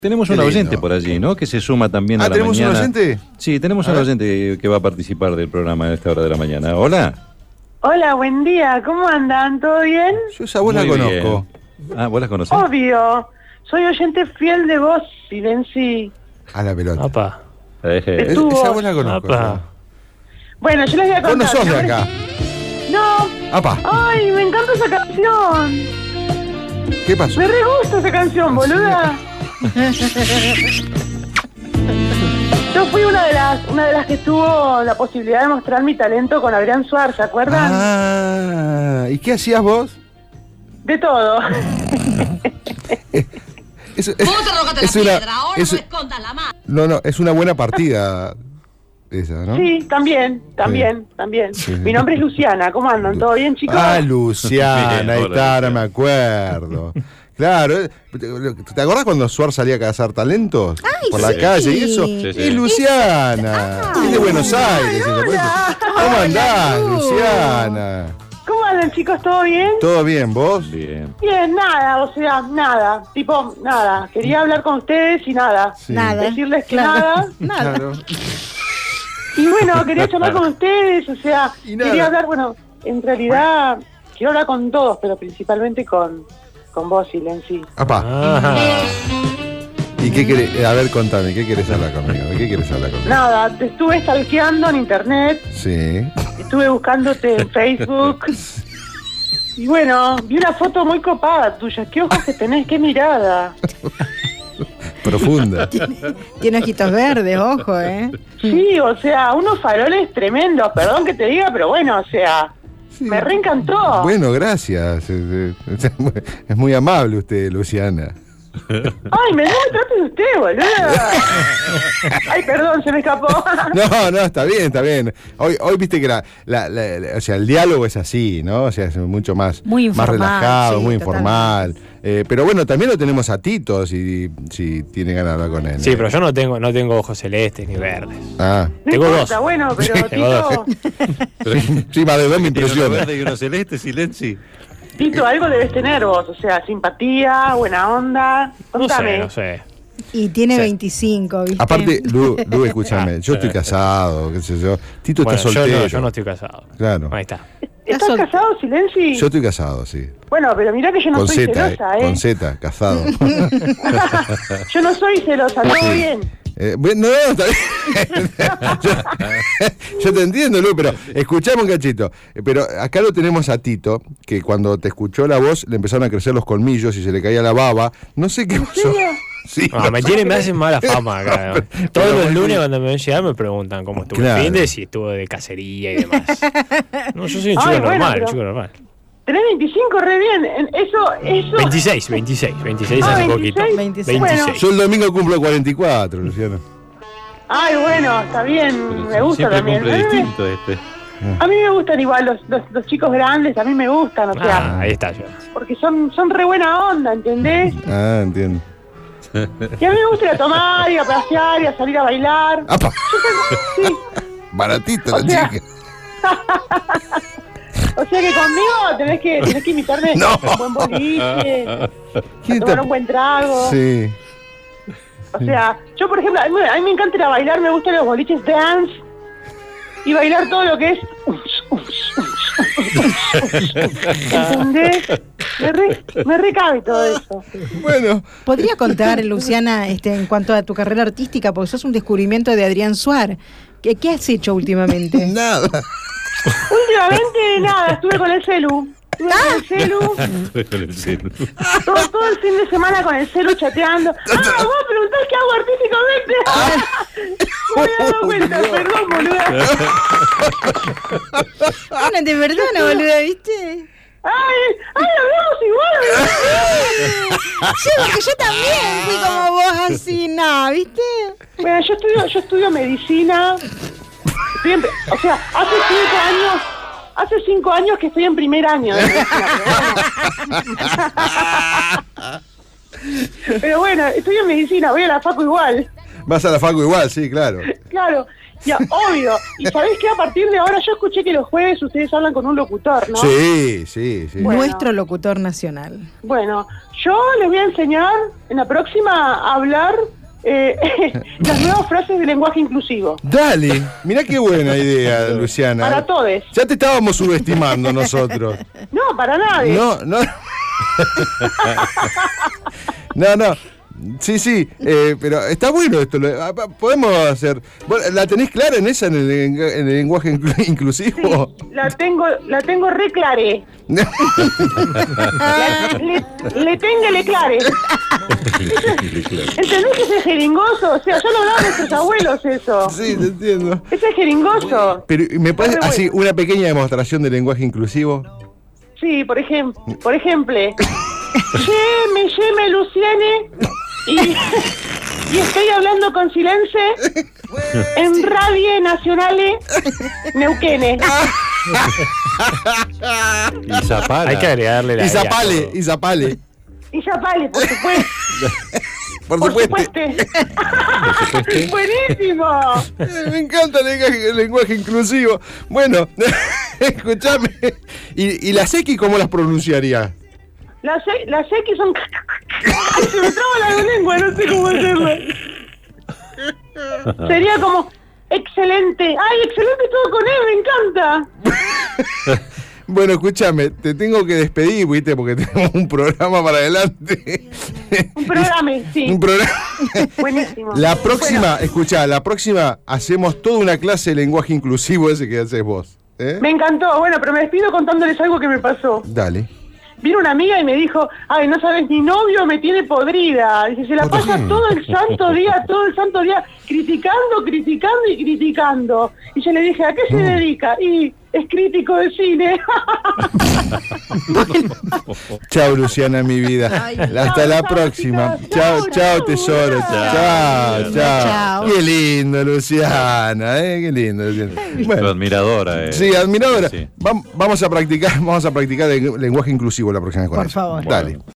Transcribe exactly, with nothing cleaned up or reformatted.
Tenemos Qué un lindo. oyente por allí, ¿no? Que se suma también Ah, a la ¿tenemos un mañana. oyente? Sí, tenemos A un ver. oyente que va a participar del programa a esta hora de la mañana. Hola. Hola, buen día, ¿cómo andan? ¿Todo bien? Yo esa voz la Muy conozco. bien. Ah, ¿vos la conocés? Obvio, soy oyente fiel de vos, Silenci. A la pelota. Apa. Eh, eh. Es- tu esa voz. voz la conozco. Apa. Bueno, yo les voy a Vos no contar. sos de mi nombre acá. es- No, Apa, ay, me encanta esa canción. ¿qué pasó? Me re gusta esa canción, boluda. Yo fui una de las una de las que tuvo la posibilidad de mostrar mi talento con Adrián Suárez, ¿se acuerdan? Ah, ¿y qué hacías vos? De todo. Es, es- Vos te rogaste es la una, piedra, ahora es- no escondas la mano. no, no, es una buena partida esa, ¿no? Sí, también, también, también. Sí. Mi nombre es Luciana, ¿cómo andan? ¿Todo bien, chicos? Ah, Luciana, Bien, ahí hola, está, ahora Luciana. me acuerdo. Claro, eh, ¿te te acordás cuando Suar salía a cazar talentos? Ay, por la sí. calle y eso? Sí, sí. Es Luciana, Ah. es de Buenos Aires. ella, por eso. ¿Cómo andás, Lu. Luciana? ¿Cómo andan, chicos? ¿Todo bien? ¿Todo bien, vos? Bien. Bien, nada, o sea, nada. Tipo, nada. Quería hablar con ustedes y nada. Sí. Nada. Decirles que Claro. nada. Nada. Claro. Y bueno, quería charlar con ustedes, o sea, Y nada. quería hablar, bueno, en realidad, quiero hablar con todos, pero principalmente con, con vos, Silenci. Apá, Ajá. ¿y qué querés? A ver, contame, ¿qué querés hablar conmigo? ¿De qué querés hablar conmigo? Nada, te estuve stalkeando en internet, Sí. estuve buscándote en Facebook. Y bueno, vi una foto muy copada tuya. ¿Qué ojos que tenés? ¿Qué mirada? Profunda. Tiene ojitos verdes, ojo, ¿eh? Sí, o sea, unos faroles tremendos. Perdón que te diga, pero bueno, o sea, Sí. me reencantó. Bueno, gracias. Es, es- es muy amable usted, Luciana. Ay, me, no me trates de usted, boluda. Ay, perdón, se me escapó. No, no, está bien, está bien. Hoy, hoy viste que la, la- la- la- o sea, el diálogo es así, ¿no? O sea, es mucho más, Muy más informal, relajado, sí, muy informal. Eh, pero bueno, también lo tenemos a Tito, si, si tiene ganas de hablar con él. Sí, ¿eh? pero yo no tengo, no tengo ojos celestes ni verdes. Ah, No Tengo importa, dos. bueno, pero Tengo Tito, sí, más de dos me Tiene uno impresiona. verde y uno celeste, Silenci. Tito, algo debes tener vos, o sea, simpatía, buena onda. No sé, Contame. no sé. Y tiene Sí. veinticinco, ¿viste? Aparte, Lu, Lu, escúchame, Ah, yo estoy sí. casado, qué sé yo. Tito Bueno, está yo soltero. no, yo no estoy casado. Claro. Ahí está. ¿Estás sol- casado, Silenci? Yo estoy casado, sí. Bueno, pero mirá que yo no Con soy Z, eh, celosa, ¿eh? con Z, casado. Yo no soy celosa, todo Sí. bien. Eh, bueno, no, está bien. yo, yo te entiendo, Lu, pero escuchame un cachito. Eh, Pero acá lo tenemos a Tito, que cuando te escuchó la voz le empezaron a crecer los colmillos y se le caía la baba. No sé qué pasó. serio? Sí, No, me tienen, me hacen mala fama acá. pero- Todos pero los muy lunes bien. cuando me ven llegar me preguntan cómo estuvo Claro. el fin de si estuvo de cacería y demás. No, yo soy un chico Ay, bueno, normal, pero- un chico normal. Tenés veinticinco, re bien. En- Eso, eso. veintiséis, veintiséis, veintiséis Ah, hace veintiséis. poquito. veintiséis. Bueno. yo el domingo cumplo cuarenta y cuatro, Luciano. Ay, bueno, está bien, me gusta Siempre también. cumple A mí me- distinto este. A mí me gustan igual los, los, los chicos grandes, a mí me gustan, o sea, Ah, ahí está yo. porque son, son re buena onda, ¿entendés? Ah, entiendo. Y a mí me gusta ir a tomar, ir a pasear, ir a salir a bailar. ¡Apa! Sí, Baratita O la sea, chica. o sea que conmigo tenés que, tenés que invitarme No. a un buen boliche, a ¿Quién tomar está- un buen trago. Sí. O sea, yo por ejemplo, a mí, a mí me encanta ir a bailar, me gustan los boliches dance y bailar todo lo que es. ¿Entendés? Me, re, me recabe todo eso. Bueno, ¿Podría contar, Luciana, este, en cuanto a tu carrera artística? Porque sos un descubrimiento de Adrián Suárez. ¿Qué, qué has hecho últimamente? nada. Últimamente, nada, estuve con el celu. Estuve con el celu. Todo, todo el fin de semana con el celu chateando. Ah, vos preguntás qué hago artísticamente. No me había dado cuenta, perdón, boluda. Bueno, de verdad, no, boluda, ¿viste? Ay, ay, hablamos igual. Sí, porque yo también fui como vos así, no, ¿viste? Bueno, yo estudio, yo estudio medicina. Estoy en- o sea, hace cinco años, hace cinco años que estoy en primer año de medicina. Pero bueno, pero bueno, estudio medicina, voy a la facu igual. Vas a la facu igual, sí, claro. Claro, ya, obvio. Y sabés que a partir de ahora, yo escuché que los jueves ustedes hablan con un locutor, ¿no? Sí, sí, sí. Bueno. Nuestro locutor nacional. Bueno, yo les voy a enseñar en la próxima a hablar eh, las nuevas frases de lenguaje inclusivo. Dale, mirá qué buena idea, Luciana. Para todos. Ya te estábamos subestimando nosotros. No, para nadie. No, no. No, no. Sí, sí, eh, pero está bueno esto. lo- ah, pa- Podemos hacer. ¿Vos ¿La tenés clara en esa, en el, en el lenguaje inclu- inclusivo? Sí, la tengo, la tengo re clare. La- le, le tengo le clare. ¿Entendés que ese es jeringoso? O sea, ya lo hablaban nuestros abuelos eso. Sí, te entiendo. Ese es jeringoso. Pero ¿me puedes Está re así bueno. una pequeña demostración de lenguaje inclusivo? Sí, por ejemplo, por ejemplo, ye, me, ye, me, Luciane, y, y estoy hablando con silencio en Radio Nacionale Neuquene. Y Zapala. Hay que agregarle la. Y E a zapale, todo. y zapale. Y ya vale, por supuesto. Por Por supuesto. supuesto. Buenísimo. Eh, Me encanta el lenguaje, el lenguaje inclusivo. Bueno, escúchame. ¿Y, y las X cómo las pronunciaría? Las, e- las X son... Ay, se me traba la lengua, no sé cómo hacerlo. Sería como... Excelente. Ay, excelente todo con él, me encanta. Bueno, escúchame, te tengo que despedir, ¿viste? Porque tenemos un programa para adelante. Un programa, sí. Un programa. Buenísimo. La próxima, Bueno, escuchá, la próxima hacemos toda una clase de lenguaje inclusivo ese que haces vos. ¿eh? me encantó. Bueno, pero me despido contándoles algo que me pasó. Dale. Vino una amiga y me dijo, ay, no sabes, mi novio me tiene podrida. Dice, se la ¿Por pasa qué? todo el santo día, todo el santo día, criticando, criticando y criticando. Y yo le dije, ¿a qué se dedica? Y es crítico de cine. Chao, Luciana, mi vida. Ay, Hasta chao, la chao, próxima. chicos. Chao, Chao, chao, chao, tesoro. chao. Chao, chao. Chao. Qué lindo, Luciana, ¿eh? Qué lindo, Luciana. Tu Bueno. admiradora. eh. Sí, admiradora. Sí. Vam- Vamos a practicar, vamos a practicar el lenguaje inclusivo la próxima vez con Por ella. favor. Dale.